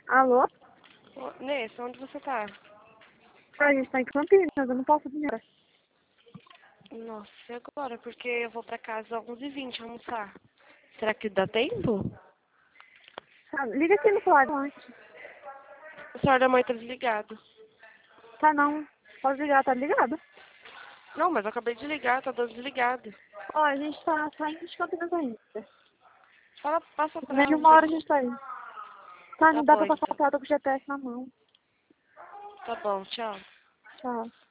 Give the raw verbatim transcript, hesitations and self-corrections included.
Alô? Ô, Nessa, onde você tá? A gente tá em Campinas, eu não posso vir. Nossa, e agora? Porque eu vou pra casa às onze e vinte almoçar. Será que dá tempo? Ah, liga aqui no celular antes. O celular da mãe tá desligado. Tá não. Pode ligar, tá ligado? Não, mas eu acabei de ligar, tá dando desligado. Ó, a gente tá saindo de Campinas ainda. Fala, passa Menos pra de uma onde? hora a gente tá indo. Tá, Tá não dá bom, pra passar então. o carro com o G P S na mão. Tá bom, tchau. Tchau.